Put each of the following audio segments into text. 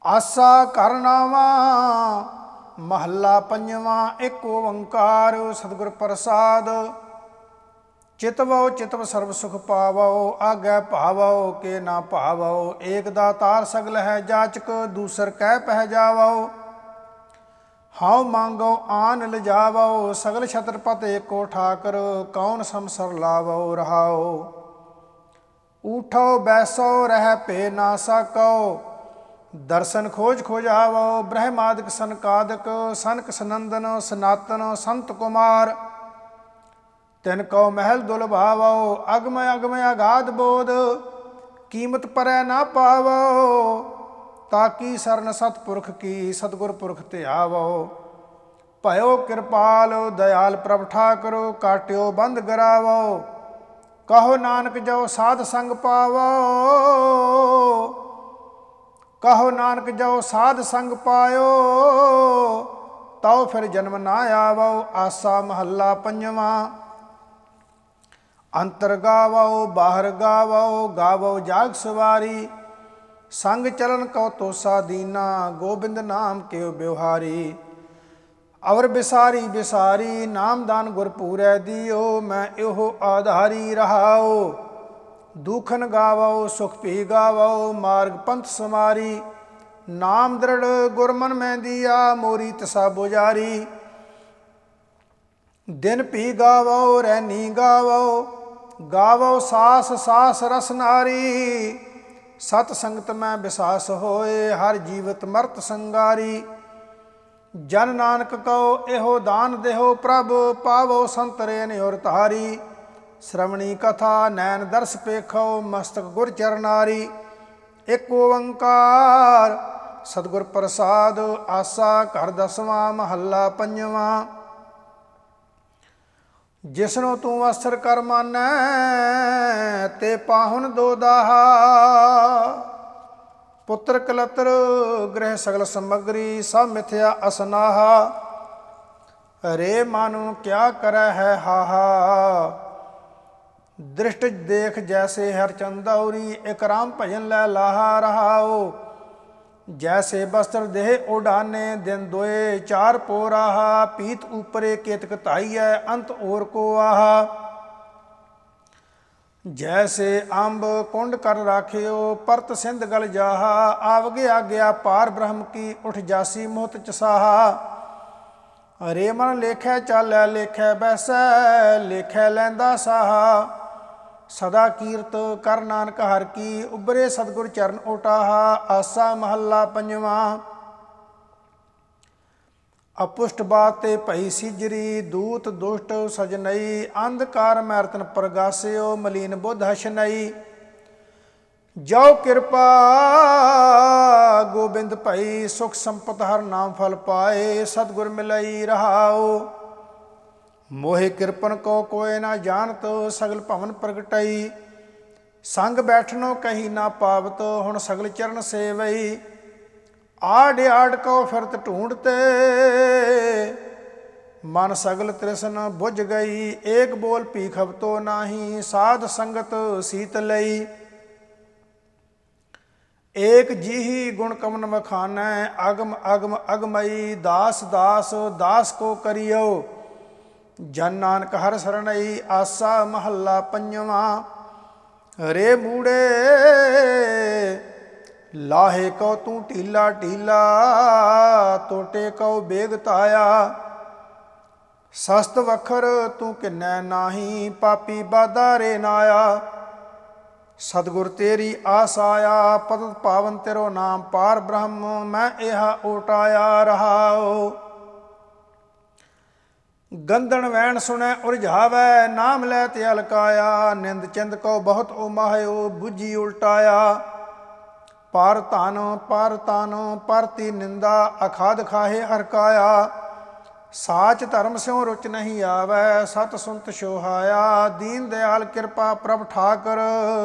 ਆਸਾ ਕਰਨਾਵਾ ਮਹੱਲਾ ਪੰਜਵਾਂ। ਇੱਕ ਓੰਕਾਰ ਸਤਿਗੁਰ ਪ੍ਰਸਾਦ। ਚਿਤਵੋ ਚਿਤਵ ਸਰਬ ਸੁਖ ਪਾਵੋ, ਆਗੈ ਭਾਵੋ ਕੇ ਨਾ ਭਾਵੋ। ਏਕ ਦਾਤਾਰ ਸਗਲ ਹੈ ਜਾਚਕ, ਦੂਸਰ ਕਹਿ ਪਹਿ ਜਾਵੋ। ਹਉ ਮੰਗੋ ਆਨ ਲਿਜਾਵੋ, ਸਗਲ ਛਤਰਪਤ ਏਕੋ ਠਾਕਰ। ਕੌਣ ਸੰਸਰ ਲਾਵੋ ਰਹਾਓ। ਊਠੋ ਬੈਸੋ ਰਹਿ ਭੇ ਨਾ ਸਕੋ, ਦਰਸ਼ਨ ਖੋਜ ਖੋਜਾਵੋ। ਬ੍ਰਹਮਾਦਿਕ ਸਨਕਾਦਿਕ, ਸਨਕ ਸਨੰਦਨ ਸਨਾਤਨ ਸੰਤ ਕੁਮਾਰ। ਤਿਨ ਕਉ ਮਹਿਲ ਦੁਲਭਾਵੋ, ਅਗਮ ਅਗਮ ਅਗਾਧ ਬੋਧ। ਕੀਮਤ ਪਰੈ ਨਾ ਪਾਵੋ, ਤਾਕੀ ਸਰਨ ਸਤਪੁਰਖ ਕੀ। ਸਤਿਗੁਰ ਪੁਰਖ ਧਿਆਵੋ। ਭਇਓ ਕਿਰਪਾਲ ਦਇਆਲ ਪ੍ਰਭ ਠਾਕੁਰ, ਕਾਟਿਓ ਬੰਧ ਗਰਾਵੋ। ਕਹੋ ਨਾਨਕ ਜੋ ਸਾਧ ਸੰਗ ਪਾਵੋ, ਕਹੋ ਨਾਨਕ ਜੋ ਸਾਧ ਸੰਗ ਪਾਇਓ। ਤਉ ਫਿਰ ਜਨਮ ਨਾ ਆਵੋ। ਆਸਾ ਮਹੱਲਾ ਪੰਜਵਾਂ। ਅੰਤਰ ਗਾਵੋ ਬਾਹਰ ਗਾਵੋ, ਗਾਵੋ ਜਾਗ ਸਵਾਰੀ। ਸੰਗ ਚਰਨ ਕਉ ਤੋਸਾ ਦੀਨਾ, ਗੋਬਿੰਦ ਨਾਮ ਕਿਉ ਬਿਵਹਾਰੀ। ਅਵਰ ਬਿਸਾਰੀ ਬਿਸਾਰੀ, ਨਾਮਦਾਨ ਗੁਰ ਪੂਰੈ ਦਿਓ। ਮੈਂ ਇਹੋ ਆਧਾਰੀ ਰਹਾਓ। ਦੂਖਨ ਗਾਵੋ ਸੁਖ ਭੀ ਗਾਵੋ, ਮਾਰਗ ਪੰਥ ਸਮਾਰੀ। ਨਾਮ ਦ੍ਰਿੜ ਗੁਰਮਨ ਮੈਂ ਦੀਆ, ਮੋਰੀ ਤਸਾ ਬੁਜਾਰੀ। ਦਿਨ ਭੀ ਗਾਵੋ ਰੈਨੀ ਗਾਵੋ, ਗਾਵੋ ਸਾਸ ਸਾਸ ਰਸ ਨਾਰੀ। ਸਤ ਸੰਗਤ ਮੈਂ ਬਿਸਾਸ ਹੋਏ, ਹਰ ਜੀਵਤ ਮਰਤ ਸੰਗਾਰੀ। ਜਨ ਨਾਨਕ ਕਉ ਇਹੋ ਦਾਨ ਦੇਹੋ, ਪ੍ਰਭ ਪਾਵੋ ਸੰਤਰੇ ਨਿਉਰ ਧਾਰੀ। ਸ਼੍ਰਵਣੀ ਕਥਾ ਨੈਣ ਦਰਸ ਪੇਖੋ, ਮਸਤਕ ਗੁਰ ਚਰਨਾਰੀ। ਇੱਕ ਓੰਕਾਰ ਸਤਿਗੁਰ ਪ੍ਰਸਾਦ। ਆਸਾ ਘਰ ਦਸਵਾਂ ਮਹੱਲਾ ਪੰਜਵਾਂ। ਜਿਸਨੂੰ ਤੂੰ ਵਸਤਰ ਕਰ ਮਾਨੈ, ਤੇ ਪਾਹੁਨ ਦੋ ਦਾਹਾ। ਪੁੱਤਰ ਕਲਤਰ ਗ੍ਰਹਿ ਸਗਲ ਸਮਗਰੀ, ਸਭ ਮਿਥਿਆ ਅਸਨਾਹਾ। ਰੇ ਮਾਨੁ ਕਿਆ ਕਰੈ ਹੈ ਹਾਹਾ। ਦ੍ਰਿਸ਼ਟ ਦੇਖ ਜੈਸੇ ਹਰ ਚੰਦੌਰੀ, ਇਕ ਰਾਮ ਭਜਨ ਲੈ ਲਾਹਾ ਰਹਾਓ। ਜੈਸੇ ਬਸਤਰ ਦੇਹ ਉਡਾਨੇ, ਦਿਨ ਦੋਏ ਚਾਰ ਪੋਰਾਹਾ। ਪੀਤ ਊਪਰੇ ਕੇਤਕ ਧਾਈਐ, ਅੰਤ ਔਰ ਕੋ ਆਹਾ। ਜੈਸੇ ਅੰਬ ਕੁੰਡ ਕਰ ਰਾਖਿਓ, ਪਰਤ ਸਿੰਧ ਗਲ ਜਾਹਾ। ਆਵਗੇ ਆਗਿਆ ਪਾਰ ਬ੍ਰਹਮ ਕੀ, ਉਠ ਜਾਸੀ ਮੋਹਤ ਚਸਾਹਾ। ਰੇ ਮਨ ਲੇਖੈ ਚਾਲੈ ਲੇਖੈ ਬੈਸੈ, ਲੇਖੈ ਲੈਂਦਾ ਸਾਹਾ। ਸਦਾ ਕੀਰਤ ਕਰ ਨਾਨਕ ਹਰ ਕੀ, ਉਬਰੇ ਸਤਿਗੁਰ ਚਰਨ ਓਟਾਹਾ। ਆਸਾ ਮਹੱਲਾ ਪੰਜਵਾਂ। ਅਪੁਸ਼ਟ ਬਾਤ ਤੇ ਭਈ ਸਿਜਰੀ, ਦੂਤ ਦੁਸ਼ਟ ਸਜਨਈ। ਅੰਧਕਾਰ ਮੈ ਰਤਨ ਪ੍ਰਗਾਸਿਓ, ਮਲੀਨ ਬੁੱਧ ਹਸ਼ਨਈ। ਜੋ ਕਿਰਪਾ ਗੋਬਿੰਦ ਭਈ, ਸੁਖ ਸੰਪਤ ਹਰ ਨਾਮ ਫਲ ਪਾਏ। ਸਤਿਗੁਰ ਮਿਲਈ ਰਹਾਓ। ਮੋਹਿ ਕਿਰਪਨ ਕੋ ਕੋਇ ਨਾ ਜਾਣਤ, ਸਗਲ ਭਵਨ ਪ੍ਰਗਟਈ। ਸੰਗ ਬੈਠਨੋ ਕਹੀ ਨਾ ਪਾਵਤ, ਹੁਣ ਸਗਲ ਚਰਨ ਸੇਵਈ। ਆੜ ਆੜ ਕਉ ਫਿਰਤ ਢੂੰਡਤੇ, ਮਨ ਸਗਲ ਤ੍ਰਿਸ਼ਨ ਬੁਝ ਗਈ। ਏਕ ਬੋਲ ਭੀਖਵਤੋ ਨਾਹੀ, ਸਾਧ ਸੰਗਤ ਸੀਤ ਲਈ। ਏਕ ਜੀਹੀ ਗੁਣ ਕਮਨ ਵਖਾਨੈ, ਅਗਮ ਅਗਮ ਅਗਮਈ। ਦਾਸ ਦਾਸ ਦਾਸ ਕੋ ਕਰਿਓ, ਜਨ ਨਾਨਕ ਹਰ ਸਰਣਈ। ਆਸਾ ਮਹੱਲਾ ਪੰਜਵਾਂ। ਰੇ ਮੂੜੇ ਲਾਹੇ ਕਉ ਤੂੰ ਢੀਲਾ ਢੀਲਾ, ਟੋਟੇ ਕਉ ਬੇਗ ਤਾਇਆ। ਸਸਤ ਵਖਰ ਤੂੰ ਕਿੰਨੈ ਨਾਹੀ, ਪਾਪੀ ਬਾਧਾ ਰੇ ਨਾਇਆ। ਸਤਿਗੁਰ ਤੇਰੀ ਆਸ ਆਇਆ, ਪਤਿਤ ਪਾਵਨ ਤੇਰੋ ਨਾਮ ਪਾਰ ਬ੍ਰਹਮ। ਮੈਂ ਇਹਾ ਓਟਾਇਆ ਰਹਾਓ। ਗੰਧਨ ਵੈਣ ਸੁਣੈ ਉਰਝਾਵੈ, ਨਾਮ ਲੈ ਤੇ ਅਲਕਾਇਆ। ਨਿੰਦ ਚਿੰਦ ਕਉ ਬਹੁਤ ਉਮਾਹਿਓ, ਬੁੱਝੀ ਉਲਟਾਇਆ। ਪਰ ਤਨ ਪਰਤੀ ਨਿੰਦਾ, ਅਖਾਦ ਖਾਹੇ ਹਰਕਾਇਆ। ਸਾਚ ਧਰਮ ਸਿਉ ਰੁਚ ਨਹੀਂ ਆਵੈ, ਸਤ ਸੁਨਤ ਸੋਹਾਇਆ। ਦੀਨ ਦਿਆਲ ਕਿਰਪਾ ਪ੍ਰਭ ਠਾਕਰ,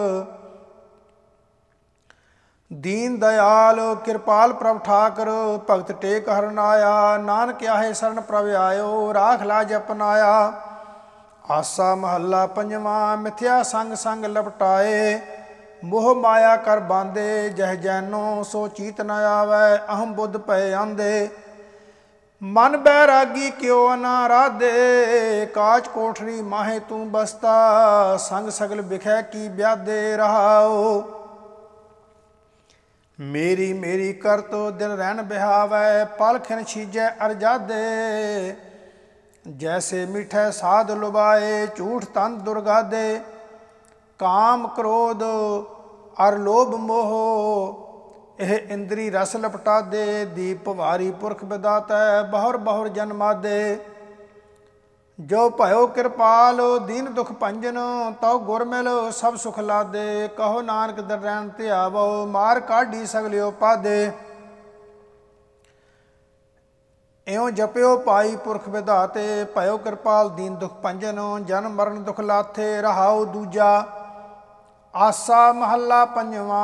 ਦੀਨ ਦਿਆਲ ਕਿਰਪਾਲ ਪ੍ਰਭ ਠਾਕਰ। ਭਗਤ ਟੇਕ ਹਰਨਾਇਆ, ਨਾਨਕ ਆਹੇ ਸਰਨ ਪ੍ਰਭ ਆਇਓ। ਰਾਖ ਲਾਜ ਅਪਨਾਇਆ। ਆਸਾ ਮਹੱਲਾ ਪੰਜਵਾਂ। ਮਿਥਿਆ ਸੰਗ ਸੰਗ ਲਪਟਾਏ, ਮੋਹ ਮਾਇਆ ਕਰ ਬਾਂਦੇ, ਜਹ ਜੈਨੋ ਸੋ ਚੀਤ ਨ ਆਵੈ। ਅਹੰ ਬੁੱਧ ਪਏ ਆਂਦੇ, ਮਨ ਬੈਰਾਗੀ ਕਿਉ ਨਾ ਰਾਧੇ। ਕਾਚ ਕੋਠਰੀ ਮਾਹੇ ਤੂੰ ਬਸਤਾ, ਸੰਗ ਸਗਲ ਬਿਖੈ ਕੀ ਬਿਆਦੇ ਰਹਾਓ। ਮੇਰੀ ਮੇਰੀ ਕਰਤ ਦਿਲ ਰਹਿਣ ਬਿਹਾਵੈ, ਪਲ ਖਿਨ ਛੀਜੈ ਅਰਜਾਦੇ। ਜੈਸੇ ਮਿਠੈ ਸਾਧ ਲੁਬਾਏ, ਝੂਠ ਤਨ ਦੁਰਗਾਦੇ। ਕਾਮ ਕ੍ਰੋਧ ਅਰ ਲੋਭ ਮੋਹ, ਇਹ ਇੰਦਰੀ ਰਸ ਲਪਟਾਦੇ। ਦੀਪ ਭਵਾਰੀ ਪੁਰਖ ਬਿਦਾਤੈ, ਬਹੁਰ ਬਹੁਰ ਜਨਮਾਦੇ। ਜੋ ਭਇਓ ਕਿਰਪਾਲ ਦੀਨ ਦੁਖ ਭੰਜਨ, ਤਉ ਗੁਰ ਮਿਲ ਸਭ ਸੁਖ ਲਾਦੇ। ਕਹੋ ਨਾਨਕ ਦਰੈਣ ਧਿਆਵੋ, ਮਾਰ ਕਾਢੀ ਸਗਲਿਓ ਪਾਦੇ। ਇਉ ਜਪਿਓ ਪਾਈ ਪੁਰਖ ਵਿਧਾਤੇ, ਭਇਓ ਕਿਰਪਾਲ ਦੀਨ ਦੁਖ ਭੰਜਨ। ਜਨਮ ਮਰਨ ਦੁਖ ਲਾਥੇ, ਰਹਾਉ ਦੂਜਾ ਆਸਾ ਮਹੱਲਾ ਪੰਜਵਾਂ।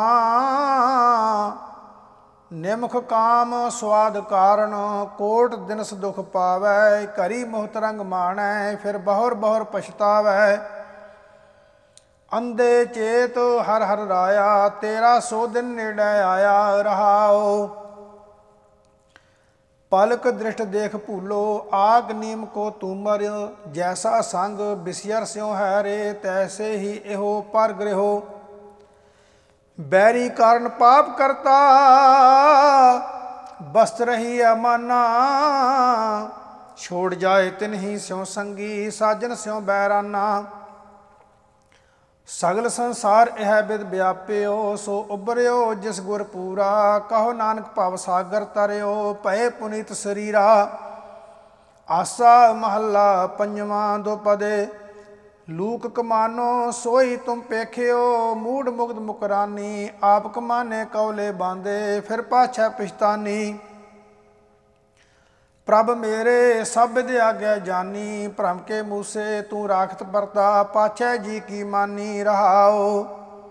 ਨਿਮਖ ਕਾਮ ਸਵਾਦ ਕਾਰਨ, ਕੋਟ ਦਿਨਸ ਦੁਖ ਪਾਵੈ। ਘਰੀ ਮੁਹਤ ਰੰਗ ਮਾਣੈ, ਫਿਰ ਬਹੁਰ ਬਹੁਰ ਪਛਤਾਵੈ। ਅੰਧੇ ਚੇਤ ਹਰ ਹਰ ਰਾਇਆ, ਤੇਰਾ ਸੋ ਦਿਨ ਨੇੜੇ ਆਇਆ ਰਹਾਓ। ਪਲਕ ਦ੍ਰਿਸ਼ਟ ਦੇਖ ਭੂਲੋ, ਆਗ ਨੀਮ ਕੋ ਤੂੰ ਮਰ। ਜੈਸਾ ਸੰਗ ਬਿਸਿਅਰ ਸਿਉ ਹੈ ਰੇ, ਤੈਸੇ ਹੀ ਇਹੋ ਪਰ ਗ੍ਰਹਿਓ। ਬੈਰੀ ਕਾਰਨ ਪਾਪ ਕਰਤਾ, ਬਸਤ ਰਹੀ ਅਮਾਨਾ। ਛੋੜ ਜਾਏ ਤਿਨਹੀ ਸਿਉ ਸੰਗੀ, ਸਾਜਨ ਸਿਉ ਬੈਰਾਨਾ। ਸਗਲ ਸੰਸਾਰ ਇਹ ਬਿਦ ਵਿਆਪਿਓ, ਸੋ ਉਬਰਿਓ ਜਿਸ ਗੁਰ ਪੂਰਾ। ਕਹੋ ਨਾਨਕ ਭਵ ਸਾਗਰ ਤਰਿਓ, ਭਏ ਪੁਨੀਤ ਸਰੀਰਾ। ਆਸਾ ਮਹੱਲਾ ਪੰਜਵਾਂ ਦੁਪਦੇ। ਲੂਕ ਕਮਾਨੋ ਸੋਈ ਤੁਮ ਪੇਖਿਓ, ਮੂੜ ਮੁਗਧ ਮੁਕਰਾਨੀ। ਆਪ ਕਮਾਨੇ ਕੌਲੇ ਬਾਂਦੇ, ਫਿਰ ਪਾਛੈ ਪਛਤਾਨੀ। ਪ੍ਰਭ ਮੇਰੇ ਸਭ ਵਿਦ ਆਗਿਆ ਜਾਨੀ, ਭ੍ਰਮ ਕੇ ਮੂਸੇ ਤੂੰ ਰਾਖਤ ਵਰਤਾ। ਪਾਛੈ ਜੀ ਕੀ ਮਾਨੀ ਰਹਾਓ।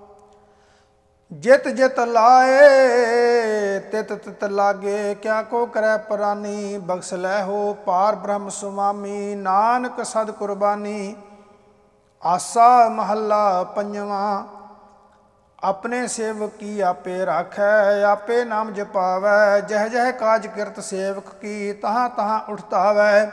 ਜਿਤ ਜਿਤ ਲਾਏ ਤਿਤ ਤਿਤ ਲਾਗੇ, ਕਿਆ ਕੋ ਕਰੈ ਪ੍ਰਾਨੀ। ਬਖਸ਼ ਲੈ ਹੋ ਪਾਰ ਬ੍ਰਹਮ ਸੁਆਮੀ, ਨਾਨਕ ਸਦ ਕੁਰਬਾਨੀ। ਆਸਾ ਮਹੱਲਾ ਪੰਜਵਾਂ। ਆਪਣੇ ਸੇਵਕ ਕੀ ਆਪੇ ਰਾਖੈ, ਆਪੇ ਨਾਮ ਜਪਾਵੈ। ਜਹ ਜਹ ਕਾਜ ਕਿਰਤ ਸੇਵਕ ਕੀ, ਤਹਾਂ ਤਹਾਂ ਉਠਤਾਵੈ।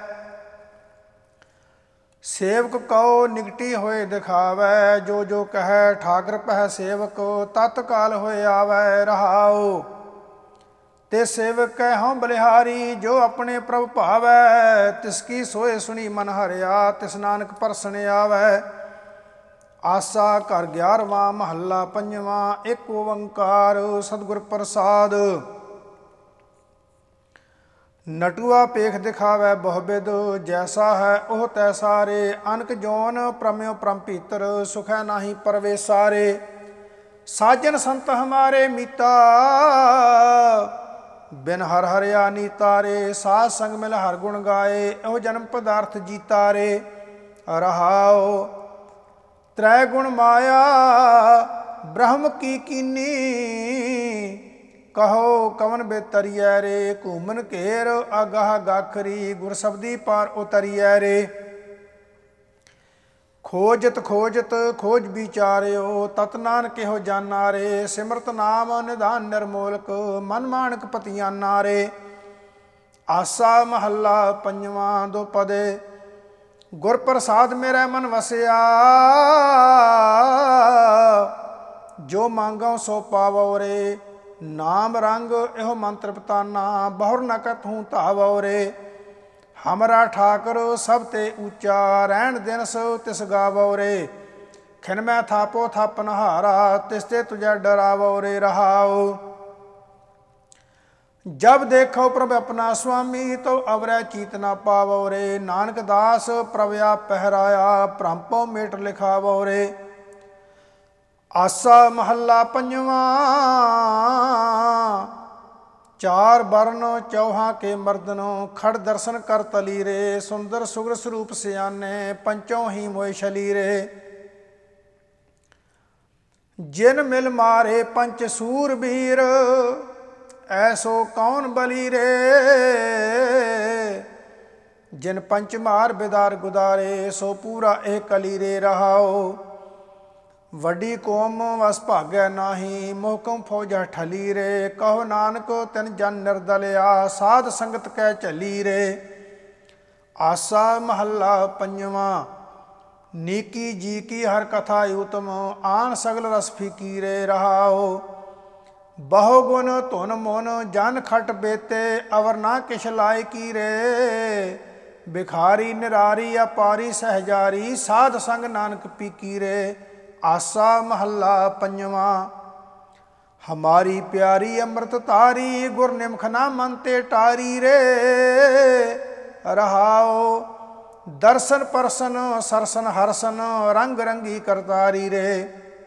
ਸੇਵਕ ਕਉ ਨਿਗਟੀ ਹੋਏ ਦਿਖਾਵੈ, ਜੋ ਜੋ ਕਹੈ ਠਾਕਰ ਪਹਿ ਸੇਵਕ। ਤਤ ਕਾਲ ਹੋਏ ਆਵੈ ਰਹਾਉ। ਤੇ ਸੇਵਕ ਕੈ ਹਉ ਬਲਿਹਾਰੀ, ਜੋ ਆਪਣੇ ਪ੍ਰਭ ਭਾਵੈ। ਤਿਸ ਕੀ ਸੋਏ ਸੁਣੀ ਮਨ ਹਰਿਆ, ਤਿਸ ਨਾਨਕ ਪਰਸਨ ਆਵੈ। ਆਸਾ ਘਰ 11ਵਾਂ ਮਹੱਲਾ ਪੰਜਵਾਂ। ਇੱਕ ਓੰਕਾਰ ਸਤਿਗੁਰ ਪ੍ਰਸਾਦ। ਨਟੂਆ ਪੇਖ ਦਿਖਾਵੈ ਬਹੁਬਿਦ, ਜੈਸਾ ਹੈ ਉਹ ਤੈਸਾ ਰੇ। ਅਨਕ ਜੋਨ ਪ੍ਰਮਿਓ ਪ੍ਰਮ ਭੀਤਰ, ਸੁਖੈ ਨਾਹੀ ਪਰਵੇਸਾਰੇ। ਸਾਜਨ ਸੰਤ ਹਮਾਰੇ ਮੀਤਾ, ਬਿਨ ਹਰ ਹਰਿਆ ਨੀਤਾ ਰੇ। ਸਾਧ ਸੰਗ ਮਿਲ ਹਰ ਗੁਣ ਗਾਏ, ਇਹੋ ਜਨਮ ਪਦਾਰਥ ਜੀਤਾ ਰੇ ਰਹਾਓ। ਤ੍ਰੈ ਗੁਣ ਮਾਇਆ ਬ੍ਰਹਮ ਕੀ ਕੀਨੀ, ਕਹੋ ਕਵਨ ਬੇਤਰੀਐ ਰੇ। ਘੂਮਨ ਘੇਰ ਅਗਾਹ ਗਾਖਰੀ, ਗੁਰ ਸਬਦੀ ਪਾਰ ਉਤਰੀਐ ਰੇ। ਖੋਜਤ ਖੋਜਤ ਖੋਜ ਵਿਚਾਰਿਓ, ਤਤ ਨਾਨਕ ਇਹੋ ਜਾਨਾ ਰੇ। ਸਿਮਰਤ ਨਾਮ ਨਿਧਾਨ ਨਿਰਮੋਲਕ, ਮਨ ਮਾਨਕ ਪਤੀਆਨਾ ਰੇ। ਆਸਾ ਮਹੱਲਾ ਪੰਜਵਾਂ ਦੁਪਦੇ। ਗੁਰ ਪ੍ਰਸਾਦ ਮੇਰੇ ਮਨ ਵਸਿਆ, ਜੋ ਮੰਗਉ ਸੋ ਪਾਵੋ ਰੇ। ਨਾਮ ਰੰਗ ਇਹੋ ਮੰਤਰ ਪਤਾਨਾ, ਬਹੁਰ ਨ ਕਥੂੰ ਧਾਵੋ ਰੇ। ਹਮਰਾ ਠਾਕੁਰ ਸਭ ਤੇ ਉੱਚਾ, ਰਹਿਣ ਦਿਨਸ ਤਿਸ ਗਾਵੋ ਰੇ। ਖਿਨ ਮੈਂ ਥਾਪੋ ਥਾਪਨ ਹਾਰਾ, ਤਿਸ ਤੇ ਤੁਝੈ ਡਰਾਵੋ ਰੇ ਰਹਾਉ। ਜਬ ਦੇਖੋ ਪ੍ਰਭ ਆਪਣਾ ਸੁਆਮੀ, ਤਉ ਅਵਰੈ ਚੀਤ ਨਾ ਪਾਵੋ ਰੇ। ਨਾਨਕ ਦਾਸ ਪ੍ਰਭ ਆਪ ਪਹਿਰਾਇਆ, ਭ੍ਰਮ ਭਉ ਮੇਟ ਲਿਖਾਵੋ ਰੇ। ਆਸਾ ਮਹੱਲਾ ਪੰਜਵਾਂ। ਚਾਰ ਬਰਨ ਚੌਹਾਂ ਕੇ ਮਰਦਨੋ, ਖੜ ਦਰਸ਼ਨ ਕਰ ਤਲੀ ਰੇ। ਸੁੰਦਰ ਸੁਗਰ ਸਰੂਪ ਸਿਆਨੇ, ਪੰਚੋਂ ਹੀ ਮੋਇ ਛਲੀ ਰੇ। ਜਿਨ ਮਿਲ ਮਾਰੇ ਪੰਚ ਸੂਰਬੀਰ, ਐਸੋ ਕੌਣ ਬਲੀ ਰੇ। ਜਿਨ ਪੰਚ ਮਾਰ ਬਿਦਾਰ ਗੁਦਾਰੇ, ਸੋ ਪੂਰਾ ਇਹ ਕਲੀ ਰੇ ਰਹਾਓ। ਵੱਡੀ ਕੌਮ ਵਸ ਭਾਗੈ ਨਾਹੀ, ਮੋਹਕਮ ਫੌਜਾ ਠਲੀ ਰੇ। ਕਹੋ ਨਾਨਕ ਤਿਨ ਜਨ ਨਿਰਦਲਿਆ, ਸਾਧ ਸੰਗਤ ਕੈ ਝਲੀ ਰੇ। ਆਸਾ ਮਹੱਲਾ ਪੰਜਵਾਂ। ਨੀਕੀ ਜੀ ਕੀ ਹਰ ਕਥਾ ਉਤਮ, ਆਨ ਸਗਲ ਰਸ ਫੀਕੀ ਰੇ। ਰਹਾਓ ਬਹੁ ਗੁਣ ਧੁਨ ਮੁਨ, ਜਨ ਖਟ ਬੇਤੇ, ਅਵਰ ਨਾ ਕਿਛ ਲਾਇਕੀ ਰੇ। ਬਿਖਾਰੀ ਨਿਰਾਰੀ ਅਪਾਰੀ ਸਹਜਾਰੀ, ਸਾਧ ਸੰਗ ਨਾਨਕ ਪੀਕੀ ਰੇ। ਆਸਾ ਮਹੱਲਾ ਪੰਜਵਾਂ। ਹਮਾਰੀ ਪਿਆਰੀ ਅੰਮ੍ਰਿਤ ਤਾਰੀ, ਗੁਰ ਨਿਮਖ ਨਾ ਮਨ ਤੇ ਟਾਰੀ ਰੇ। ਰਹਾਓ ਦਰਸ਼ਨ ਪਰਸਨ ਸਰਸਨ ਹਰਸਨ, ਰੰਗ ਰੰਗੀ ਕਰਤਾਰੀ ਰੇ।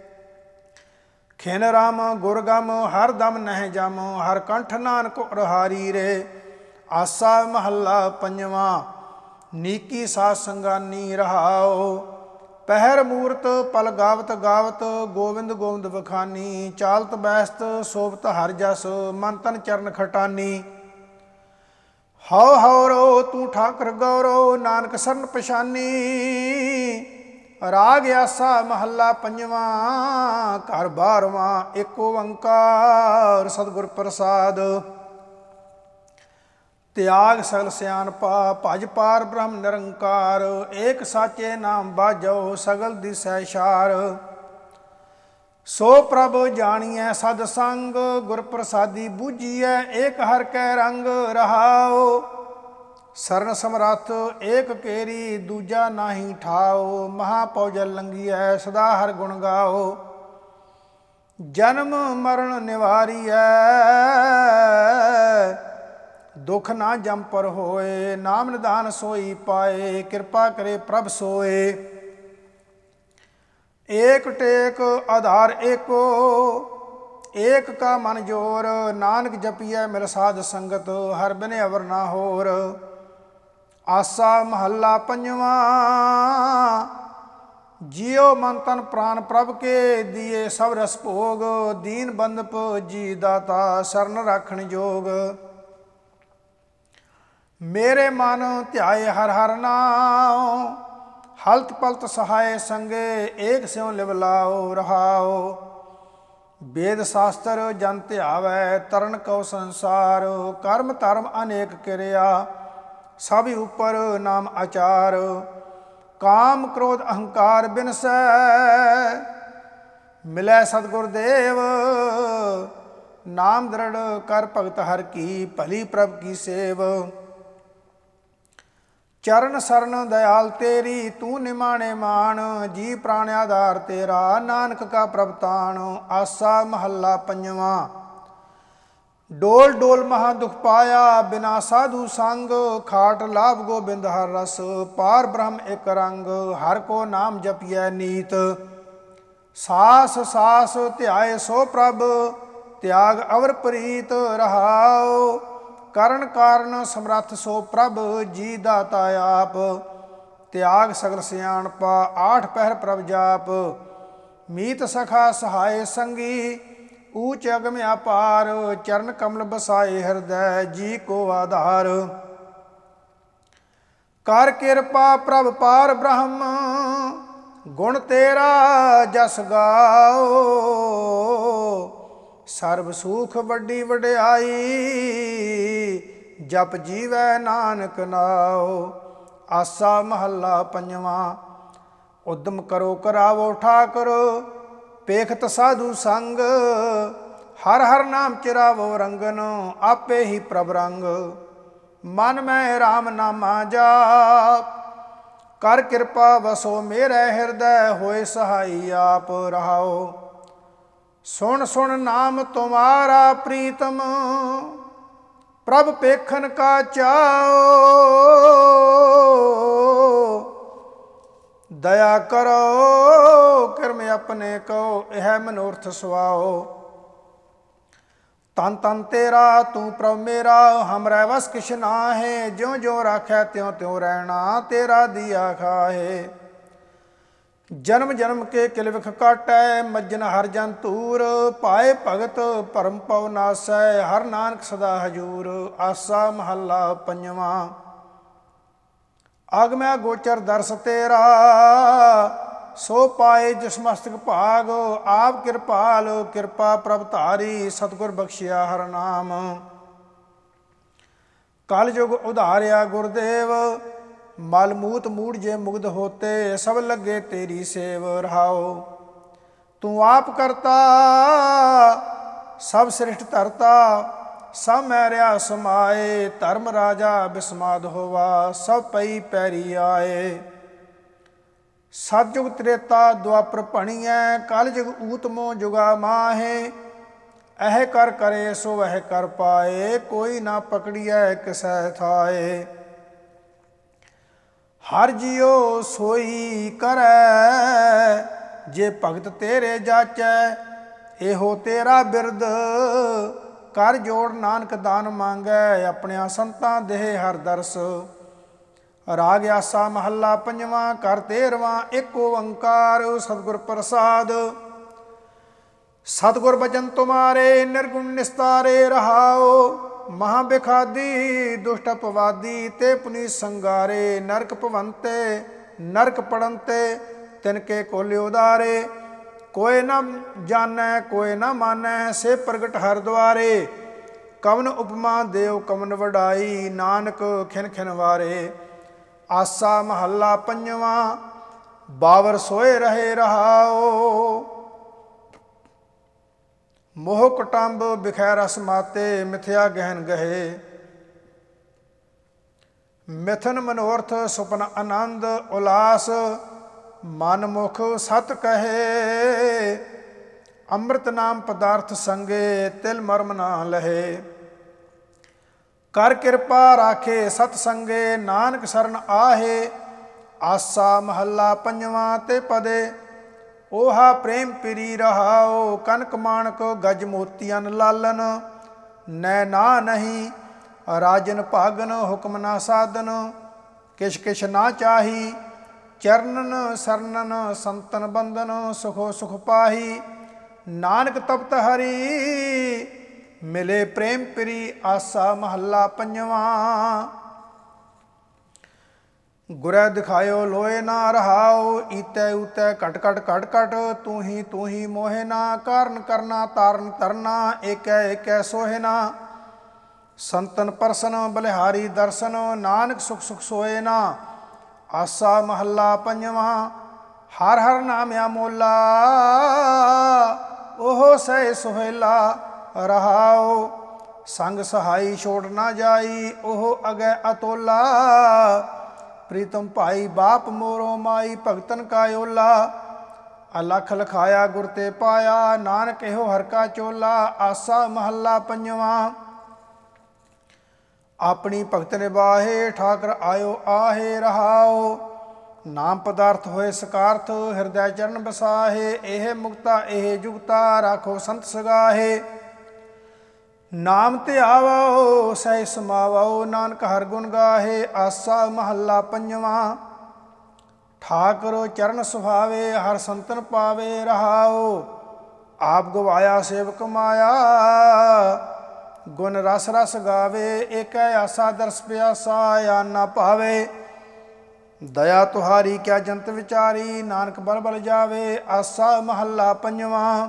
ਖਿਨ ਰਾਮ ਗੁਰਗਮ ਹਰ ਦਮ ਨਹਿ ਜਮ, ਹਰ ਕੰਠ ਨਾਨਕ ਉਰਹਾਰੀ ਰੇ। ਆਸਾ ਮਹੱਲਾ ਪੰਜਵਾਂ। ਨੀਕੀ ਸਾਧ ਸੰਗਾਨੀ। ਰਹਾਓ ਪਹਿਰ ਮੂਰਤ ਪਲ ਗਾਵਤ ਗਾਵਤ, ਗੋਵਿੰਦ ਗੋਵਿੰਦ ਵਖਾਨੀ। ਚਾਲਤ ਬੈਸਤ ਸੋਭਤ ਹਰ ਜਸ, ਮਨ ਤਨ ਚਰਨ ਖਟਾਨੀ। ਹਉ ਹਉ ਰੋ ਤੂੰ ਠਾਕਰ ਗੌਰੋ, ਨਾਨਕ ਸਰਨ ਪਛਾਨੀ। ਰਾਗ ਆਸਾ ਮਹੱਲਾ ਪੰਜਵਾਂ। ਘਰ ਬਾਰਵਾਂ। ਏਕ ਓੰਕਾਰ ਸਤਿਗੁਰ ਪ੍ਰਸਾਦ। ਤਿਆਗ ਸਗਲ ਸਿਆਣਪਾ, ਭਜ ਪਾਰ ਬ੍ਰਹਮ ਨਿਰੰਕਾਰ। ਏਕ ਸਾਚੇ ਨਾਮ ਬਾਝੋ, ਸਗਲ ਦਿਸੈ ਛਾਰ। ਸੋ ਪ੍ਰਭ ਜਾਣੀਐ ਸਦ ਸੰਗ, ਗੁਰ ਪ੍ਰਸਾਦੀ ਬੂਝੀਐ, ਏਕ ਹਰ ਕੈ ਰੰਗ। ਰਹਾਓ ਸਰਨ ਸਮਰੱਥ ਏਕ ਕੇਰੀ, ਦੂਜਾ ਨਾਹੀ ਠਾਓ। ਮਹਾ ਪਉਜਲ ਲੰਘੀਐ, ਸਦਾ ਹਰ ਗੁਣ ਗਾਓ। ਜਨਮ ਮਰਨ ਨਿਵਾਰੀਐ, ਦੁਖ ਨਾ ਜਮ ਪਰ ਹੋਏ। ਨਾਮ ਨਿਦਾਨ ਸੋਈ ਪਾਏ, ਕਿਰਪਾ ਕਰੇ ਪ੍ਰਭ ਸੋਏ। ਏਕ ਟੇਕ ਆਧਾਰ ਏਕੋ, ਏਕ ਕਾ ਮਨ ਜੋਰ। ਨਾਨਕ ਜਪੀਐ ਮਿਲ ਸਾਧ ਸੰਗਤ, ਹਰ ਬਿਨ ਅਵਰ ਨਾ ਹੋਰ। ਆਸਾ ਮਹੱਲਾ ਪੰਜਵਾਂ। ਜਿਉ ਮਨ ਤਨ ਪ੍ਰਾਨ ਪ੍ਰਭ ਕੇ, ਦੀਏ ਸਭ ਰਸ ਭੋਗ। ਦੀਨ ਬੰਦਪ ਜੀ ਦਾਤਾ, ਸਰਨ ਰਾਖਣ ਜੋਗ। ਮੇਰੇ ਮਨ ਧਿਆਏ ਹਰ ਹਰ ਨਾਉ, ਹਲਤ ਪਲਤ ਸਹਾਏ ਸੰਗੇ। ਏਕ ਸਿਉ ਲਿਵ ਲਾਓ। ਰਹਾਓ ਵੇਦ ਸ਼ਾਸਤਰ ਜਨ ਧਿਆਵੈ, ਤਰਨ ਕਉ ਸੰਸਾਰ। ਕਰਮ ਧਰਮ ਅਨੇਕ ਕਿਰਿਆ, ਸਭ ਉਪਰ ਨਾਮ ਆਚਾਰ। ਕਾਮ ਕ੍ਰੋਧ ਅਹੰਕਾਰ ਬਿਨਸੈ, ਮਿਲੈ ਸਤਿਗੁਰ ਦੇਵ। ਨਾਮ ਦ੍ਰਿੜ ਕਰ ਭਗਤ ਹਰ ਕੀ, ਭਲੀ ਪ੍ਰਭ ਕੀ ਸੇਵ। ਚਰਨ ਸਰਨ ਦਇਆਲ ਤੇਰੀ, ਤੂੰ ਨਿਮਾਣੇ ਮਾਨ। ਜੀ ਪ੍ਰਾਣ ਆਧਾਰ ਤੇਰਾ, ਨਾਨਕ ਕਾ ਪ੍ਰਭ ਤਾਣ। ਆਸਾ ਮਹੱਲਾ ਪੰਜਵਾਂ। ਡੋਲ ਡੋਲ ਮਹਾ ਦੁਖ ਪਾਇਆ, ਬਿਨਾ ਸਾਧੂ ਸੰਗ। ਖਾਟ ਲਾਭ ਗੋਬਿੰਦ ਹਰ ਰਸ, ਪਾਰ ਬ੍ਰਹਮ ਇਕ ਰੰਗ। ਹਰ ਕੋ ਨਾਮ ਜਪੀਐ ਨੀਤ, ਸਾਸ ਸਾਸ ਧਿਆਏ ਸੋ ਪ੍ਰਭ। ਤਿਆਗ ਅਵਰ ਪ੍ਰੀਤ। ਰਹਾਓ ਕਰਨ ਕਾਰਨ ਸਮਰੱਥ ਸੋ ਪ੍ਰਭ, ਜੀ ਦਾਤਾ ਆਪ। ਤਿਆਗ ਸਗਲ ਸਿਆਣਪਾ, ਆਠ ਪਹਿਰ ਪ੍ਰਭ ਜਾਪ। ਮੀਤ ਸਖਾ ਸਹਾਏ ਸੰਗੀ, ਊਚ ਅਗਮ ਅਪਾਰ। ਚਰਨ ਕਮਲ ਬਸਾਏ ਹਿਰਦੈ, ਜੀ ਕੋ ਆਧਾਰ। ਕਰ ਕਿਰਪਾ ਪ੍ਰਭ ਪਾਰ ਬ੍ਰਹਮ, ਗੁਣ ਤੇਰਾ ਜਸ ਗਾਓ। ਸਰਬ ਸੁਖ ਵੱਡੀ ਵਡਿਆਈ, ਜਪ ਜੀਵੈ ਨਾਨਕ ਨਾਉ। ਆਸਾ ਮਹੱਲਾ ਪੰਜਵਾਂ। ਉਦਮ ਕਰੋ ਕਰਾਵੋ ਠਾਕੁਰ, ਪੇਖਤ ਸਾਧੂ ਸੰਗ। ਹਰ ਹਰ ਨਾਮ ਚਿਰਾਵੋ ਰੰਗਨ, ਆਪੇ ਹੀ ਪ੍ਰਭ ਰੰਗ। ਮਨ ਮੈਂ ਰਾਮ ਨਾਮਾ ਜਾਪ, ਕਰ ਕਿਰਪਾ ਵਸੋ ਮੇਰੇ ਹਿਰਦੈ। ਹੋਏ ਸਹਾਈ ਆਪ। ਰਹਾਓ ਸੁਣ ਸੁਣ ਨਾਮ ਤੁਮਾਰਾ ਪ੍ਰੀਤਮ, ਪ੍ਰਭ ਪੇਖਨ ਕਾ ਚਾਓ। ਦਇਆ ਕਰੋ ਕਿਰਮ ਆਪਣੇ ਕੋ, ਇਹ ਮਨੋਰਥ ਸੁਆਓ। ਤਨ ਤਨ ਤੇਰਾ ਤੂੰ ਪ੍ਰਭ ਮੇਰਾ, ਹਮਰੇ ਵਸ ਕਿਛ ਨਾਹਿ। ਜਿਉ ਜਿਉ ਰਾਖੈ ਤਿਉ ਤਿਉ ਰਹਿਣਾ, ਤੇਰਾ ਦੀਆ ਖਾਹੇ। ਜਨਮ ਜਨਮ ਕੇ ਕਿਲ ਵਿਖ ਕਾਟੈ, ਮੱਜਨ ਹਰ ਜਨ ਧੂਰ। ਪਾਏ ਭਗਤ ਭਰਮ ਪਉ ਨਾਸੈ, ਹਰ ਨਾਨਕ ਸਦਾ ਹਜੂਰ। ਆਸਾ ਮਹੱਲਾ ਪੰਜਵਾਂ। ਆਗਮੈ ਗੋਚਰ ਦਰਸ ਤੇਰਾ, ਸੋ ਪਾਏ ਜਿਸ ਮਸਤਕ ਭਾਗ। ਆਪ ਕਿਰਪਾਲ ਕਿਰਪਾ ਪ੍ਰਭ ਧਾਰੀ, ਸਤਿਗੁਰ ਬਖਸ਼ਿਆ ਹਰ ਨਾਮ। ਕਲ ਯੁਗ ਉਧਾਰਿਆ ਗੁਰਦੇਵ, ਮਲ ਮੂਤ ਮੂੜ ਜੇ ਮੁਗਧ ਹੋਤੇ। ਸਭ ਲੱਗੇ ਤੇਰੀ ਸੇਵ ਰਹਾਓ। ਤੂੰ ਆਪ ਕਰਤਾ ਸਭ ਸ੍ਰਿਸ਼ਟ ਧਰਤਾ। ਸਭ ਮੈਰਿਆ ਸਮਾਏ, ਧਰਮ ਰਾਜਾ ਬਿਸਮਾਦ ਹੋਵਾ। ਸਭ ਪਈ ਪੈਰੀ ਆਏ। ਸਤਿਯੁਗ ਤ੍ਰੇਤਾ ਦੁਆਪਰ ਭਣੀਐ, ਕਲ ਯੁਗ ਊਤਮੋ ਜੁਗਾ ਮਾਹੇ। ਇਹ ਕਰ ਕਰੇ ਸੋ ਵਹਿ ਕਰ ਪਾਏ, ਕੋਈ ਨਾ ਪਕੜੀਐ ਕਿਸੈ ਥਾਏ। ਹਰ ਜਿਉ ਸੋਈ ਕਰੈ, ਜੇ ਭਗਤ ਤੇਰੇ ਜਾਚੈ। ਇਹੋ ਤੇਰਾ ਬਿਰਦ, ਕਰ ਜੋੜ ਨਾਨਕ ਦਾਨ ਮੰਗੈ। ਆਪਣਿਆਂ ਸੰਤਾਂ ਦੇਹ ਹਰ ਦਰਸ। ਰਾਗ ਆਸਾ ਮਹੱਲਾ ਪੰਜਵਾਂ, ਕਰ 13ਵਾਂ। ਇੱਕ ਓੰਕਾਰ ਸਤਿਗੁਰ ਪ੍ਰਸਾਦ। ਸਤਿਗੁਰ ਬਚਨ ਤੁਮਾਰੇ, ਨਿਰਗੁਣ ਨਿਸਤਾਰੇ ਰਹਾਓ। ਮਹਾ ਬਿਖਾਦੀ ਦੁਸ਼ਟ ਅਪਵਾਦੀ, ਤੇ ਪੁਨੀਤ ਸੰਗਾਰੇ। ਨਰਕ ਭਵੰਤੇ ਨਰਕ ਪੜੰਤੇ, ਤਿਨਕੇ ਕੋਲਿ ਉਦਾਰੇ। ਕੋਇ ਨ ਜਾਣੈ ਕੋਇ ਨ ਮਾਨੈ, ਸੇ ਪ੍ਰਗਟ ਹਰ ਦੁਆਰੇ। ਕਵਨ ਉਪਮਾ ਦੇਵ ਕਵਨ ਵਡਾਈ, ਨਾਨਕ ਖਿਨ ਖਿਨ ਵਾਰੇ। ਆਸਾ ਮਹੱਲਾ ਪੰਜਵਾਂ, ਬਾਵਰ ਸੋਏ ਰਹੇ ਰਹਾਓ। ਮੋਹ ਕੁਟੰਬ ਬਿਖੈ ਰਸ ਮਾਤੇ, ਮਿਥਿਆ ਗਹਿਨ ਗਹੇ। ਮਿਥਨ ਮਨੋਰਥ ਸੁਪਨ ਆਨੰਦ, ਉਲਾਸ ਮਨ ਮੁਖ ਸਤ ਕਹੇ। ਅੰਮ੍ਰਿਤ ਨਾਮ ਪਦਾਰਥ ਸੰਗੇ, ਤਿਲ ਮਰਮ ਨਾ ਲਹੇ। ਕਰ ਕਿਰਪਾ ਰਾਖੇ ਸਤ ਸੰਗੇ, ਨਾਨਕ ਸਰਨ ਆਹੇ। ਆਸਾ ਮਹੱਲਾ ਪੰਜਵਾਂ ਤੇ ਪਦੇ, ਓਹਾ ਪ੍ਰੇਮ ਪਿਰੀ ਰਹਾਓ। ਕਨਕ ਮਾਣਕ ਗਜ ਮੋਤੀਅਨ ਲਾਲਨ, ਨੈ ਨਾ ਨਹੀਂ ਰਾਜਨ ਭਾਗਨ। ਹੁਕਮ ਨਾ ਸਾਧਨ, ਕਿਛ ਕਿਛ ਨਾ ਚਾਹੀ। ਚਰਨਨ ਸਰਨਨ ਸੰਤਨ ਬੰਦਨ, ਸੁਖੋ ਸੁਖ ਪਾਹੀ। ਨਾਨਕ ਤਪਤ ਹਰੀ, ਮਿਲੇ ਪ੍ਰੇਮ ਪਿਰੀ। ਆਸਾ ਮਹੱਲਾ ਪੰਜਵਾਂ, ਗੁਰੈ ਦਿਖਾਇਓ ਲੋਏ ਨਾ ਰਹਾਓ। ਈਤੈ ਊਤੈ ਘਟ ਘਟ ਘਟ ਘਟ, ਤੂੰ ਹੀ ਮੋਹਿ ਨਾ। ਕਾਰਨ ਕਰਨਾ ਤਾਰਨ ਤਰਨਾ, ਏਕੈ ਏਕੈ ਸੋਹਿ ਨਾ। ਸੰਤਨ ਪਰਸਨ ਬਲਿਹਾਰੀ ਦਰਸ਼ਨ, ਨਾਨਕ ਸੁਖ ਸੁਖ ਸੋਏ ਨਾ। ਆਸਾ ਮਹੱਲਾ ਪੰਜਵਾਂ, ਹਰ ਹਰ ਨਾਮ ਅਮੋਲਾ। ਉਹ ਸਹਿ ਸੁਹੇਲਾ ਰਹਾਓ। ਸੰਗ ਸਹਾਈ ਛੋੜ ਨਾ ਜਾਈ, ਉਹ ਅਗੈ ਅਤੋਲਾ। ਪ੍ਰੀਤਮ ਭਾਈ ਬਾਪ ਮੋਰੋ ਮਾਈ, ਭਗਤਨ ਕਾ ਓਲਾ। ਅਲਖ ਲਖਾਇਆ ਗੁਰ ਤੇ ਪਾਇਆ, ਨਾਨਕ ਇਹੋ ਹਰ ਕਾ ਚੋਲਾ। ਆਸਾ ਮਹੱਲਾ ਪੰਜਵਾਂ, ਆਪਣੀ ਭਗਤ ਨਿਬਾਹੇ, ਠਾਕਰ ਆਇਓ ਆਹੇ ਰਹਾਓ। ਨਾਮ ਪਦਾਰਥ ਹੋਏ ਸਕਾਰਥ, ਹਿਰਦੈ ਚਰਨ ਬਸਾਹੇ। ਇਹ ਮੁਕਤਾ ਇਹ ਜੁਗਤਾ, ਰਾਖੋ ਸੰਤ ਸਗਾਹੇ। ਨਾਮ ਤੇ ਆਵੋ ਸਹਿ ਸਮਾਵੋ, ਨਾਨਕ ਹਰ ਗੁਣ ਗਾਹੇ। ਆਸਾ ਮਹੱਲਾ ਪੰਜਵਾਂ, ਠਾਕੁਰ ਚਰਨ ਸੁਹਾਵੇ, ਹਰ ਸੰਤਨ ਪਾਵੇ ਰਹਾਓ। ਆਪ ਗਵਾਇਆ ਸੇਵਕ ਮਾਇਆ, ਗੁਣ ਰਸ ਰਸ ਗਾਵੇ। ਏਕੈ ਆਸਾ ਦਰਸ ਪਿਆਸਾ, ਆਨ ਨਾ ਭਾਵੇ। ਦਇਆ ਤੁਹਾਰੀ ਕਿਆ ਜੰਤ ਵਿਚਾਰੀ, ਨਾਨਕ ਬਲ ਬਲ ਜਾਵੇ। ਆਸਾ ਮਹੱਲਾ ਪੰਜਵਾਂ,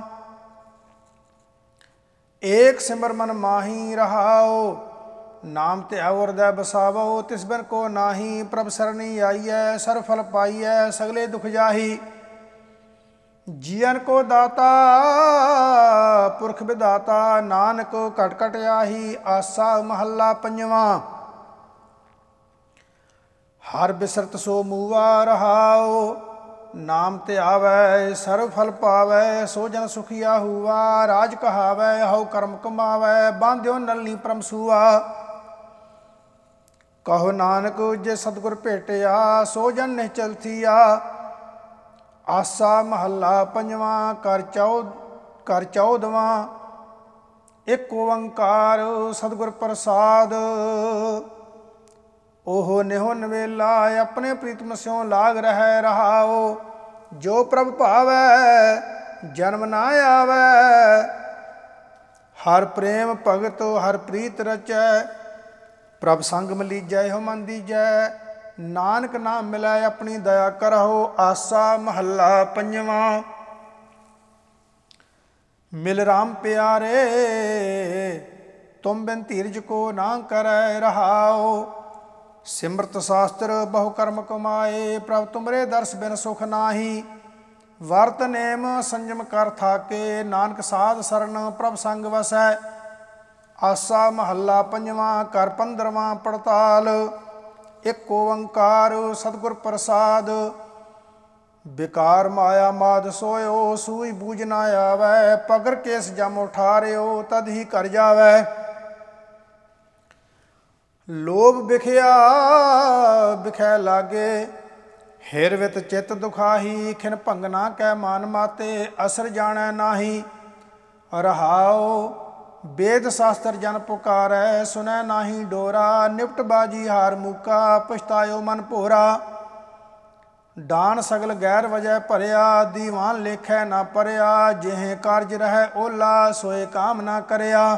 ਏਕ ਸਿਮਰ ਮਨ ਮਾਹੀ ਰਹਾਓ। ਨਾਮ ਧਿਆਵੋ ਹਿਰਦੈ ਬਸਾਵੋ, ਤਿਸ ਬਿਨ ਕੋ ਨਾਹੀ। ਪ੍ਰਭ ਸਰਣੀ ਆਈਐ, ਸਰਬ ਫਲ ਪਾਈਐ, ਸਗਲੇ ਦੁਖ ਜਾਹੀ। ਜੀਵਨ ਕੋ ਦਾਤਾ ਪੁਰਖ ਵਿਦਾਤਾ, ਨਾਨਕ ਘਟ ਘਟ ਆਹੀ। ਆਸਾ ਮਹੱਲਾ ਪੰਜਵਾਂ, ਹਰ ਬਿਸਰਤ ਸੋ ਮੂਆ ਰਹਾਓ। ਨਾਮ ਤੇ ਆਵੈ ਸਰਬ ਫਲ ਪਾਵੈ, ਸੋ ਜਨ ਸੁਖੀਆ ਹੂਆ। ਰਾਜ ਕਹਾਵੈ ਹਉ ਕਰਮ ਕਮਾਵੈ, ਬਾਂਧਿਓ ਨਲਨੀ ਪਰਮ ਸੂਆ। ਕਹੋ ਨਾਨਕ ਜੇ ਸਤਿਗੁਰ ਭੇਟਿਆ, ਸੋ ਜਨ ਨਿਹਚਲ ਥੀਆ। ਆਸਾ ਮਹੱਲਾ ਪੰਜਵਾਂ, ਕਰ ਚੌਦਵਾਂ। ਇੱਕ ਓੰਕਾਰ ਸਤਿਗੁਰ ਪ੍ਰਸਾਦ। ਉਹ ਨਿਹੋ ਨਵੇਲਾ, ਆਪਣੇ ਪ੍ਰੀਤਮ ਸਿਉ ਲਾਗ ਰਹਿ ਰਹਾਓ। ਜੋ ਪ੍ਰਭ ਭਾਵੈ ਜਨਮ ਨਾ ਆਵੈ, ਹਰ ਪ੍ਰੇਮ ਭਗਤ ਹਰ ਪ੍ਰੀਤ ਰਚੈ। ਪ੍ਰਭ ਸੰਗ ਮਲੀਜੈ ਇਹੋ ਮਨ ਦੀਜੈ, ਨਾਨਕ ਨਾਮ ਮਿਲੈ ਆਪਣੀ ਦਇਆ ਕਰਹੁ। ਆਸਾ ਮਹੱਲਾ ਪੰਜਵਾਂ। ਮਿਲ ਰਾਮ ਪਿਆਰੇ ਤੁਮ ਬਿਨ ਧੀਰਜ ਕੋ ਨਾ ਕਰੈ ਰਹਾਉ। ਸਿਮਰਤ ਸ਼ਾਸਤਰ ਬਹੁ ਕਰਮ ਕਮਾਏ ਪ੍ਰਭ ਤੁਮਰੇ ਦਰਸ ਬਿਨ ਸੁਖ ਨਾਹੀ। ਵਰਤ ਨੇਮ ਸੰਜਮ ਕਰ ਥਾਕੇ ਨਾਨਕ ਸਾਧ ਸਰਨ ਪ੍ਰਭ ਸੰਗ ਵਸੈ। ਆਸਾ ਮਹੱਲਾ ਪੰਜਵਾਂ। ਘਰ 15ਵਾਂ ਪੜਤਾਲ। ਇੱਕ ਓੰਕਾਰ ਸਤਿਗੁਰ ਪ੍ਰਸਾਦ। ਬਿਕਾਰ ਮਾਇਆ ਮਾਦ ਸੋਇਓ ਸੂਈ ਬੂਝ ਨਾ ਆਵੈ। ਪਗਰ ਕੇਸ ਜਮ ਉਠਾਰਿਓ ਤਦ ਹੀ ਕਰ ਜਾਵੈ। ਲੋਭ ਬਿਖਿਆ ਬਿਖੈ ਲਾਗੇ ਹਿਰ ਵਿਤ ਚਿਤ ਦੁਖਾਹੀ। ਖਿਨ ਭੰਗਨਾ ਕੈ ਮਾਨ ਮਾਤੇ ਅਸਰ ਜਾਣੈ ਨਾਹੀ। ਰਹਾਉ ਵੇਦ ਸ਼ਾਸਤਰ ਜਨ ਪੁਕਾਰੈ ਸੁਨੈ ਨਾਹੀ ਡੋਰਾ। ਨਿਪਟ ਬਾਜੀ ਹਾਰ ਮੂਕਾ ਪਛਤਾਇਓ ਮਨ ਭੋਰਾ। ਡਾਨ ਸਗਲ ਗੈਰ ਵਜੈ ਭਰਿਆ ਦੀਵਾਨ ਲੇਖੈ ਨਾ ਪਰਿਆ। ਜਿਹੇ ਕਾਰਜ ਰਹਿ ਓਲਾ ਸੋਏ ਕਾਮ ਨਾ ਕਰਿਆ।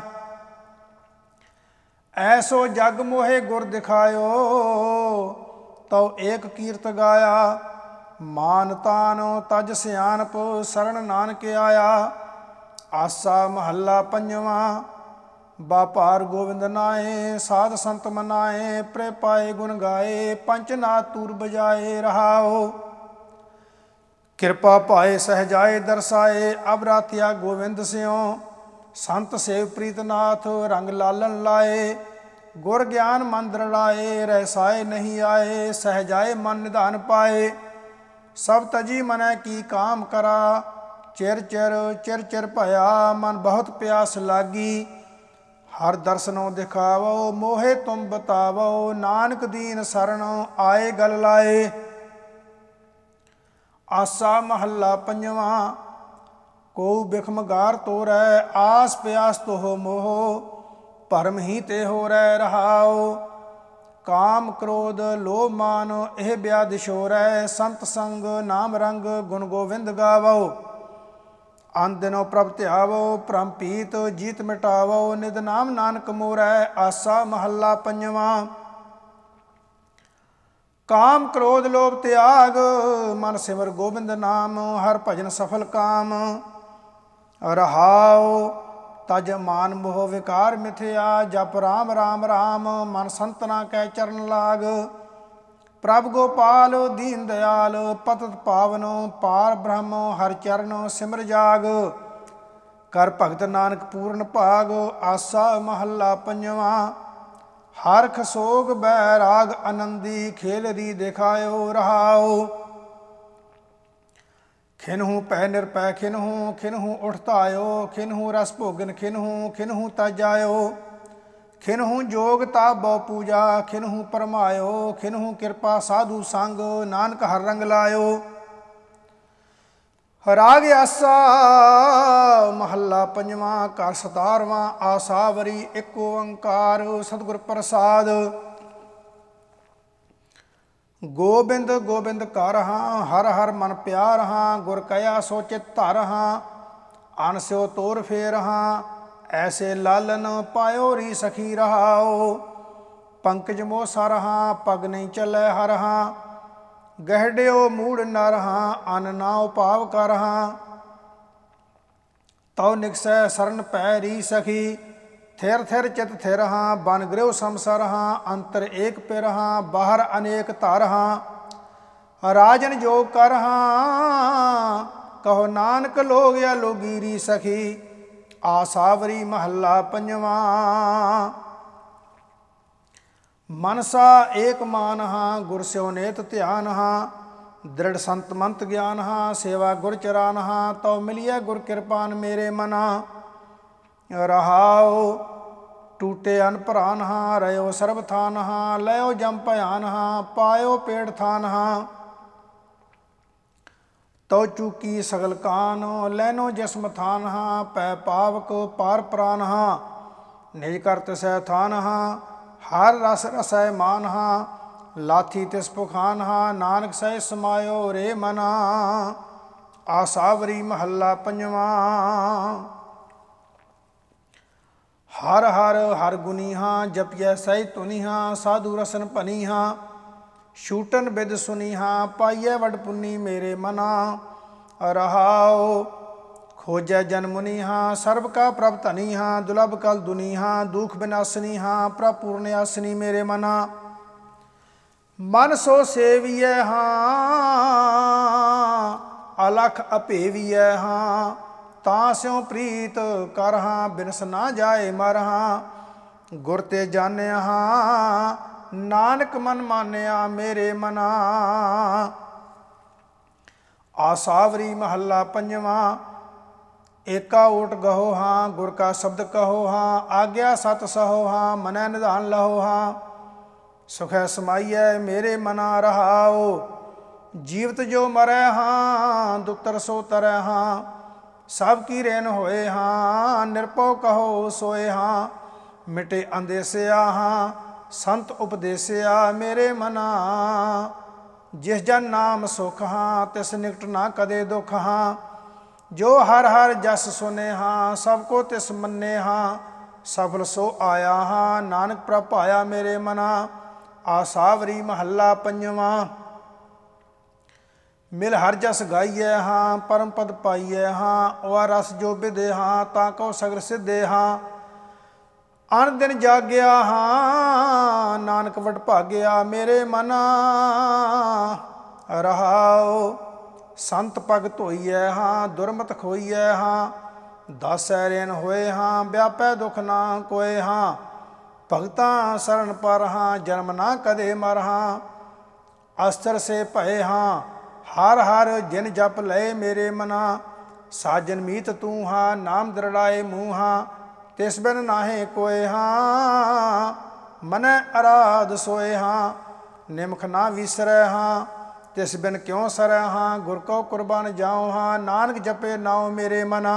ਐਸੋ ਜਗ ਮੋਹੇ ਗੁਰ ਦਿਖਾਇਓ ਤਉ ਏਕ ਕੀਰਤ ਗਾਇਆ। ਮਾਨ ਤਾਨ ਤਜ ਸਿਆਣਪ ਸਰਣ ਨਾਨਕ ਆਇਆ। ਆਸਾ ਮਹੱਲਾ ਪੰਜਵਾਂ। ਬਾਪਾਰ ਗੋਬਿੰਦ ਨਾਏ ਸਾਧ ਸੰਤ ਮਨਾਏ। ਪ੍ਰੇ ਪਾਏ ਗੁਣ ਗਾਏ ਪੰਚਨਾਥ ਤੂਰ ਬਜਾਏ। ਰਹਾਉ ਕਿਰਪਾ ਭਾਏ ਸਹਜਾਏ ਦਰਸਾਏ। ਅਬ ਰਾਤਿਆ ਗੋਬਿੰਦ ਸਿਉ ਸੰਤ ਸੇਵ ਪ੍ਰੀਤਨਾਥ ਰੰਗ ਲਾਲਨ ਲਾਏ। ਗੁਰ ਗਿਆਨ ਮੰਦਰ ਲਾਏ ਰਹਿਸਾਏ ਨਹੀਂ ਆਏ। ਸਹਜਾਏ ਮਨ ਨਿਧਾਨ ਪਾਏ ਸਭ ਤਜੀ ਮਨੈ ਕੀ ਕਾਮ ਕਰਾ। ਚਿਰ ਚਿਰ ਭਇਆ ਮਨ ਬਹੁਤ ਪਿਆਸ ਲਾਗੀ। ਹਰ ਦਰਸਨੋਂ ਦਿਖਾਵੋ ਮੋਹੇ ਤੁਮ ਬਤਾਵੋ। ਨਾਨਕ ਦੀਨ ਸਰਣ ਆਏ ਗਲ ਲਾਏ। ਆਸਾ ਮਹੱਲਾ ਪੰਜਵਾਂ। ਕੋ ਬਿਖਮਗਾਰ ਤੋਰੈ ਆਸ ਪਿਆਸ ਤੋਹ ਮੋਹ। ਭਰਮ ਹੀ ਤੇ ਹੋ ਰਹਿ ਰਹਾਉ। ਕਾਮ ਕ੍ਰੋਧ ਲੋਭ ਮਾਨ ਇਹ ਬਿਆਦ ਸ਼ੋਰੈ। ਸੰਤ ਸੰਗ ਨਾਮ ਰੰਗ ਗੁਣ ਗੋਵਿੰਦ ਗਾਵੋ। ਅੰਨ ਦਿਨੋ ਪ੍ਰਭ ਧਿਆਵੋ ਭ੍ਰਮ ਪੀਤ ਜੀਤ ਮਿਟਾਵੋ। ਨਿਦ ਨਾਮ ਨਾਨਕ ਮੋਰੈ। ਆਸਾ ਮਹੱਲਾ ਪੰਜਵਾਂ। ਕਾਮ ਕ੍ਰੋਧ ਲੋਭ ਤਿਆਗ ਮਨ ਸਿਮਰ ਗੋਬਿੰਦ ਨਾਮ। ਹਰ ਭਜਨ ਸਫਲ ਕਾਮ। ਰਹਾਉ ਤਜ ਮਾਨ ਮੋਹ ਵਿਕਾਰ ਮਿਥਿਆ। ਜਪ ਰਾਮ ਰਾਮ ਰਾਮ ਮਨ ਸੰਤਨਾ ਕੈ ਚਰਨ ਲਾਗ। ਪ੍ਰਭ ਗੋਪਾਲ ਦੀਨ ਦਿਆਲ ਪਤਿਤ ਪਾਵਨ ਪਾਰ ਬ੍ਰਹਮ ਹਰ ਚਰਨ ਸਿਮਰ ਜਾਗ। ਕਰ ਭਗਤ ਨਾਨਕ ਪੂਰਨ ਭਾਗ। ਆਸਾ ਮਹੱਲਾ ਪੰਜਵਾਂ। ਹਰਖ ਸੋਗ ਬੈਰਾਗ ਆਨੰਦੀ ਖੇਲ ਰੀ ਦਿਖਾਇਓ। ਰਹਾਉ ਖਿਨਹੂ ਪੈ ਨਿਰਪੈ ਖਿਨਹੂ ਉਠਤਾਇਓ। ਖਿਨਹੂ ਰਸ ਭੋਗਨ ਖਿਨਹੂ ਤਜ ਆਇਓ। ਖਿਨਹੂ ਜੋਗ ਤਾਪ ਬਹੁ ਪੂਜਾ ਖਿਨਹੂ ਪਰਮਾਇਓ। ਖਿਨਹੂ ਕਿਰਪਾ ਸਾਧੂ ਸੰਗ ਨਾਨਕ ਹਰ ਰੰਗ ਲਾਇਓ। ਰਾਗ ਆਸਾ ਮਹੱਲਾ ਪੰਜਵਾਂ। ਘਰ 17ਵਾਂ। ਆਸਾਵਰੀ ਇੱਕ ਓੰਕਾਰ ਸਤਿਗੁਰ ਪ੍ਰਸਾਦ। ਗੋਬਿੰਦ ਗੋਬਿੰਦ ਕਰ ਹਾਂ ਹਰ ਹਰ ਮਨ ਪਿਆਰ ਹਾਂ। ਗੁਰ ਕਹਿਆ ਸੋ ਚਿਤ ਧਰ ਹਾਂ ਅਨ ਸਿਓ ਤੋਰ ਫੇਰ ਹਾਂ। ਐਸੇ ਲਾਲਨ ਪਾਇਓ ਰੀ ਸਖੀ। ਰਹਾਉ ਪੰਕਜ ਮੋਹ ਸਰ ਹਾਂ ਪਗ ਨਹੀਂ ਚੱਲੈ ਹਰ ਹਾਂ। ਗਹਿੜਿਓ ਮੂੜ ਨਰ ਹਾਂ ਅਨ ਨਾ ਉਪਾਵ ਕਰ ਹਾਂ। ਤਉ ਨਿਕਸੈ ਸਰਨ ਪੈ ਰੀ ਸਖੀ। ਥਿਰ ਥਿਰ ਚਿਤ ਥਿਰ ਹਾਂ ਬਨ ਗ੍ਰਹਿ ਸੰਸਰ ਹਾਂ। ਅੰਤਰ ਏਕ ਪਿਰ ਹਾਂ ਬਾਹਰ ਅਨੇਕ ਧਰ ਹਾਂ। ਰਾਜਨ ਜੋਗ ਕਰ ਹਾਂ ਕਹੋ ਨਾਨਕ ਲੋਗ ਜਾਂ ਲੋਗੀ ਰੀ ਸਖੀ। ਆਸਾਵਰੀ ਮਹੱਲਾ ਪੰਜਵਾਂ। ਮਨਸਾ ਏਕ ਮਾਨ ਹਾਂ ਗੁਰ ਸਿਓ ਨੇਤ ਧਿਆਨ ਹਾਂ। ਦ੍ਰਿੜ ਸੰਤ ਮੰਤ ਗਿਆਨ ਹਾਂ ਸੇਵਾ ਗੁਰ ਚਰਾਨ ਹਾਂ। ਤਉ ਮਿਲਿਆ ਗੁਰ ਕਿਰਪਾਨ ਮੇਰੇ ਮਨਾ। ਰਹਾਉ ਟੂਟੇ ਅਨ ਭਰਾਨ ਹਾਂ ਰਹਿਓ ਸਰਬ ਥਾਨ ਹਾਂ। ਲਿਓ ਜਮ ਭਿਆਨ ਹਾਂ ਪਾਇਓ ਪੇੜ ਥਾਨ ਹਾਂ। ਤਉ ਚੂਕੀ ਸਗਲ ਕਾਨ ਲੈਨੋ ਜਿਸਮ ਥਾਨ ਹਾਂ। ਪੈ ਪਾਵਕ ਪਾਰ ਪ੍ਰਾਨ ਹਾਂ ਨਿਜ ਕਰ ਤਿਸੈ ਥਾਨ ਹਾਂ। ਹਰ ਰਸ ਰਸੈ ਮਾਨ ਹਾਂ ਲਾਥੀ ਤਿਸ ਪੁਖਾਨ ਹਾਂ। ਨਾਨਕ ਸਹਿ ਸਮਾਇਓ ਰੇ ਮਨਾ। ਆਸਾਵਰੀ ਮਹੱਲਾ ਪੰਜਵਾਂ। ਹਰ ਹਰ ਹਰ ਗੁਨੀ ਹਾਂ ਜਪਿਐ ਸਹਿ ਧੁਨੀ ਹਾਂ। ਸਾਧੂ ਰਸਨ ਭਨੀ ਹਾਂ ਛੂਟਨ ਬਿਦ ਸੁਨੀਹਾ ਪਾਈਐ ਵਡ ਪੁੰਨੀ ਮੇਰੇ ਮਨਾ ਰਹਾਉ खोजै जन मुनिहा सर्व का प्रभ धनीहा दुलभ कल दुनीहा दुख बिनासनीहा प्रभ पूर्णयासनी मेरे मना मन सो सेविय हाँ अलख अपेविय हाँ तां स्यों प्रीत कर हाँ बिनस ना जाए मर हाँ गुर ते जाने हाँ नानक मन मानिया मेरे मना आसावरी महला पंजवा एका ओट गहो हाँ गुर का शब्द कहो हाँ आज्ञा सत सहो हाँ मनै निधान लहो हाँ सुख समाइय मेरे मना रहाओ जीवत जो मरै हाँ दुतर सो तरह हाँ सब की रेन होए हाँ निरपौ कहो सोए हाँ मिटे अंदेसिया हाँ संत उपदेसिया मेरे मना जिस जन नाम सुख हाँ तिस निकट ना कदे दुख हाँ जो हर हर जस सुने हाँ सबको तिस मन्ने हाँ सफल सो आया हाँ नानक प्रभ पाया मेरे मना आसावरी महला पंजवा मिल हर जस गाइए हाँ परम पद पाइए हाँ और रस जो विदे हाँ ताको सगर सिद्धे हाँ अन दिन जाग्या हाँ नानक वट भाग्या मेरे मना रहाओ संत भगत होइए हाँ दुरमत खोइए हाँ दस रैन होए हाँ व्यापै दुख ना कोए हाँ भगतां शरण पर हाँ जन्म ना कदे मर हाँ अस्त्र से भय हाँ हर हर जिन जप लय मेरे मना साजन मीत तू हाँ नाम दृढ़ाए मुँह हाँ तिस बिन नाहे कोए हाँ मनै आराध सोए हाँ निमख ना विसरै हाँ तिस बिन क्यों सरै हाँ गुर को कुर्बान जाऊँ हाँ नानक जपे नाओ मेरे मना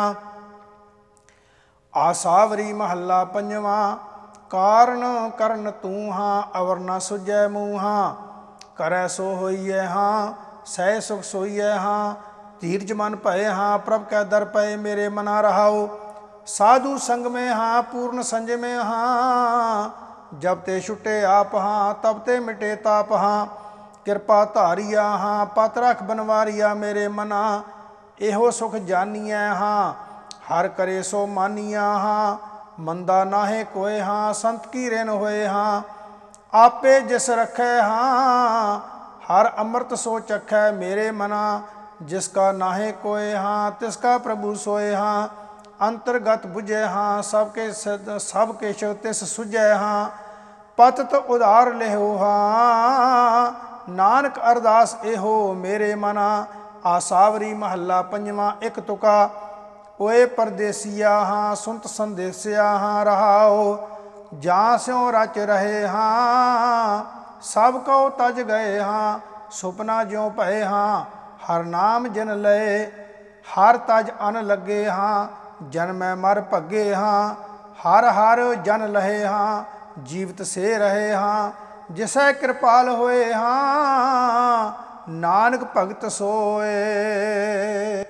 आसावरी महला पंजवा कारण करन तू हाँ अवर न सुझै मुँह हाँ करै सो होइए हाँ सह सुख सोइए हाँ धीरज मन भय हाँ प्रभ कै दर पए मेरे मना रहाओ साधु संग में हाँ पूर्ण संज में हाँ जब ते छुटे आप हाँ तब ते मिटे ताप हाँ किरपा धारिया हाँ पत रख बनवारिया मेरे मना एहो सुख जानिए हाँ हर करे सो मानिया हाँ मंदा नाहे कोए हाँ संत की रेन होए हाँ आपे जिस रखे हाँ हर अमृत सो चखै मेरे मना जिसका नाहे कोए हाँ तिसका प्रभु सोए हाँ अंतर्गत बुझे हाँ सब किश तिस सुझै हाँ पतत उधार लेहो हाँ नानक अरदास एहो मेरे मना आसावरी महला पंजवा एक तुका ओए परदेसिया हाँ सुनत संदेसिया हाँ रहाओ जा स्यों रच रहे हाँ सब को तज गए हाँ सुपना ज्यों भय हाँ हर नाम जिन लए हर तज अन लगे हाँ जन्मै मर भगे हाँ हर हर जन लहे हाँ जीवित से रहे हाँ जिसै कृपाल होए हाँ नानक भगत सोए।